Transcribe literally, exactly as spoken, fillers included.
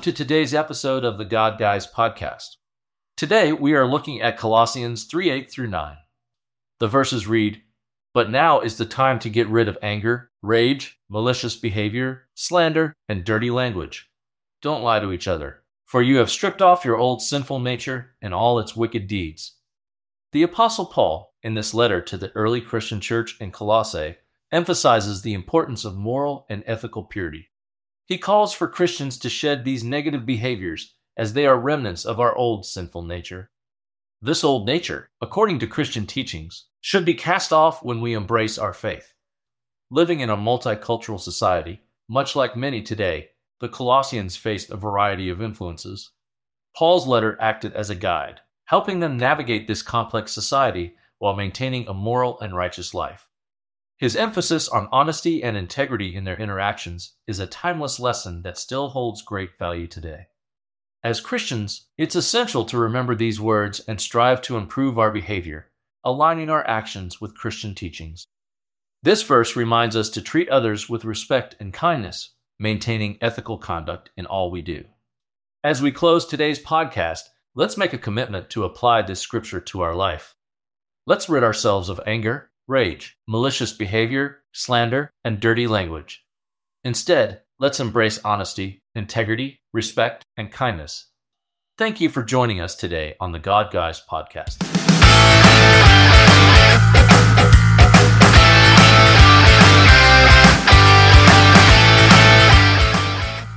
to today's episode of the God Guys podcast. Today we are looking at Colossians three eight through nine. The verses read, "But now is the time to get rid of anger, rage, malicious behavior, slander, and dirty language. Don't lie to each other, for you have stripped off your old sinful nature and all its wicked deeds." The Apostle Paul, in this letter to the early Christian church in Colossae, emphasizes the importance of moral and ethical purity. He calls for Christians to shed these negative behaviors as they are remnants of our old sinful nature. This old nature, according to Christian teachings, should be cast off when we embrace our faith. Living in a multicultural society, much like many today, the Colossians faced a variety of influences. Paul's letter acted as a guide, helping them navigate this complex society while maintaining a moral and righteous life. His emphasis on honesty and integrity in their interactions is a timeless lesson that still holds great value today. As Christians, it's essential to remember these words and strive to improve our behavior, aligning our actions with Christian teachings. This verse reminds us to treat others with respect and kindness, maintaining ethical conduct in all we do. As we close today's podcast, let's make a commitment to apply this scripture to our life. Let's rid ourselves of anger, rage, malicious behavior, slander, and dirty language. Instead, let's embrace honesty, integrity, respect, and kindness. Thank you for joining us today on the God Guys podcast.